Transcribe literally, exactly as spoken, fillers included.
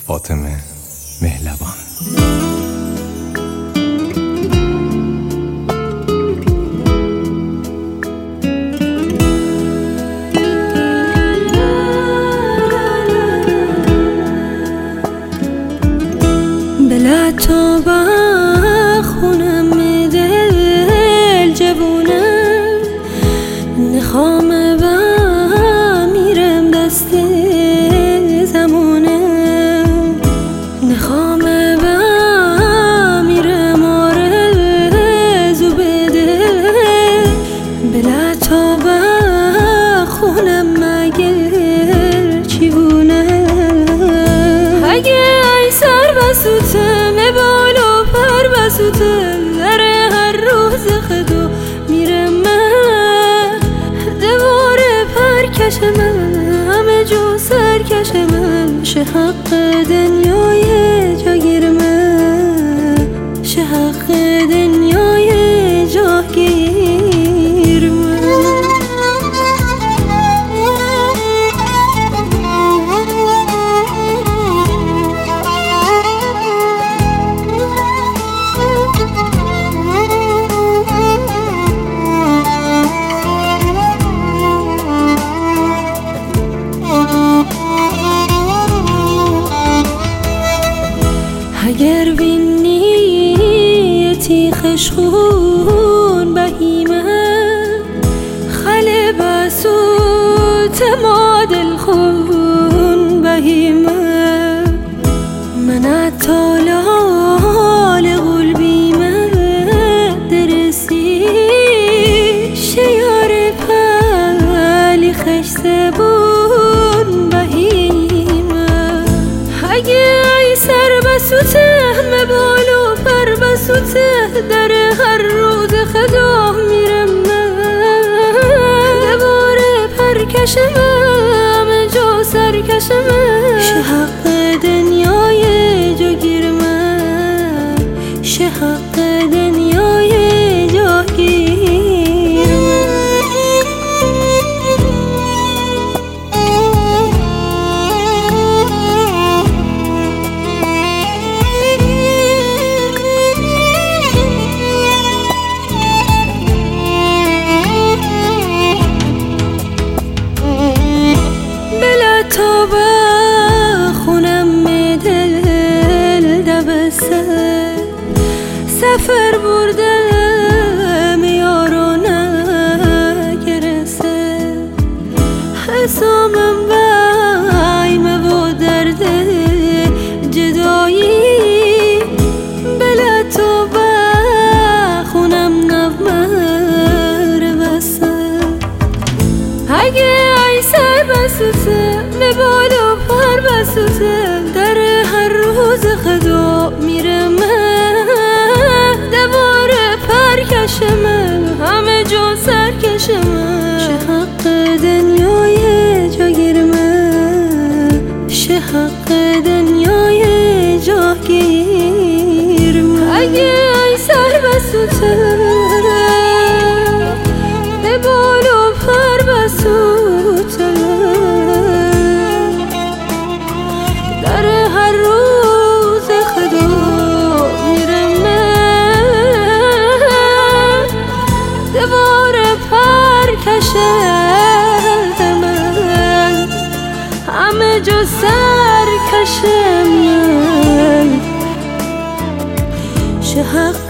فاطمه مهلبان. بلا تو با خونم دل جوونم نخوام با میرم دست زمونم نخوام با میرم آرزو بده بلا تو با خونم مگر چیوونم اگه ای سر بسوتم بالا پر بسوتم در هر روز خدا میرم من دواره پرکش من همه جو سرکش من شه حق دنیای جاگیر من شه حق دنیای جاگیر من اگر بینی خشخون بهیمه خل بسوت ما دل خون بهیمه من اتالال قلبی من درسی شیار پلی خش سبون بهیمه اگه ای سر بسوته همه بالو پر بسوته در هر روز خدا میرم من دواره پرکش من جا سرکش من شه حق دنیای جاگیر من شه حق دنیای جاگیر تو با خونم دل دبسته سفر بردم یارو نگرسته حسامم وایمه و درد جدایی بلا تو با خونم نومر بسته اگه ای سر بسوته به بالا پر بسوته در هر روز خدا میرم من دواره پرکش من همه جا سرکش من شه حق دنیای جاگیر من شه حق دنیای جاگیر من اگه ای سر بسوته به بالا پر بسوته در هر روز خدا میرم من دواره پرکش من همه جا سرکش من شه حق